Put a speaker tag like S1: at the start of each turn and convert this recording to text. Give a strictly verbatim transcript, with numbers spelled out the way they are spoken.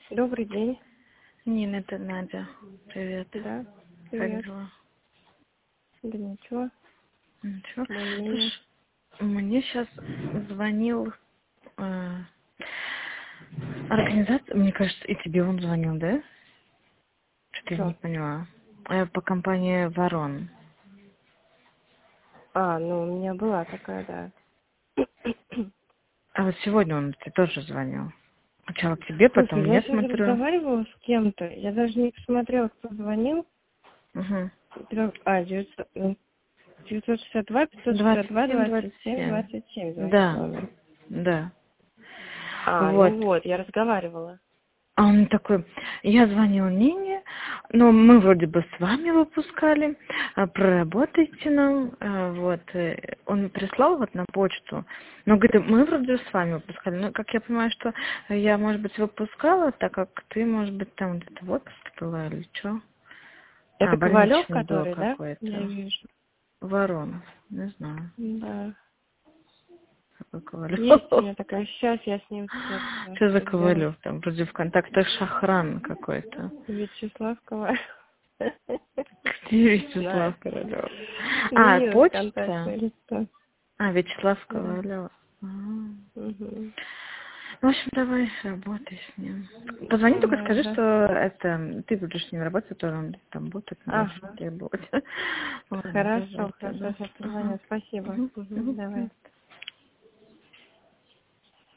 S1: Добрый день.
S2: Нина, это Надя. Привет.
S1: Да,
S2: Как
S1: привет.
S2: дела?
S1: Да ничего.
S2: Ничего.
S1: Более-менее.
S2: Слушай, мне сейчас звонил э, организация, мне кажется, и тебе он звонил, да? Что-то я не
S1: Кто?
S2: поняла. Э, по компании Ворон.
S1: А, ну у меня была такая, да.
S2: А вот сегодня он тебе тоже звонил. Сначала тебе,
S1: Слушай,
S2: потом
S1: я
S2: я
S1: сейчас
S2: смотрю.
S1: разговаривала с кем-то. Я даже не посмотрела, кто звонил.
S2: Угу.
S1: А, девятьсот, ну, девятьсот шестьдесят два пятьсот шестьдесят
S2: двадцать
S1: два
S2: семь
S1: двадцать
S2: двадцать
S1: семь
S2: семь.
S1: двадцать семь звонит
S2: Да,
S1: номер.
S2: да.
S1: А,
S2: Вот.
S1: ну вот, я разговаривала.
S2: А он такой, я звонил Нине, но мы вроде бы с вами выпускали, а, проработайте нам, а, вот, э, он прислал вот на почту, но говорит, мы вроде с вами выпускали, но как я понимаю, что я, может быть, выпускала, так как ты, может быть, там где-то в отпуске была или что? А,
S1: Это Ковалев,
S2: больничный был
S1: который, да? Я
S2: какой-то,
S1: вижу.
S2: Воронов, не знаю,
S1: Да.
S2: какой Ковалев.
S1: Есть у меня такая. Сейчас я с ним сейчас
S2: Что за
S1: разберусь.
S2: Ковалев? Там вроде в контактах Шахран какой-то.
S1: Вячеслав Ковалев.
S2: Где
S1: Не знаю.
S2: Вячеслав Королёв? А,
S1: Сменила
S2: почта?
S1: контактное лицо.
S2: А, Вячеслав
S1: Да.
S2: Ковалев. А.
S1: Угу.
S2: Ну, в общем, давай работай с ним. Позвони, только
S1: Давай,
S2: скажи,
S1: да.
S2: что это ты будешь с ним работать, то он там будет дальше
S1: Ага.
S2: требовать. Ладно, давай,
S1: Хорошо, хорошо,
S2: тогда.
S1: сейчас
S2: Ага.
S1: позвоню. Спасибо.
S2: Мгм,
S1: Угу.
S2: мгм,
S1: Давай.
S2: мгм.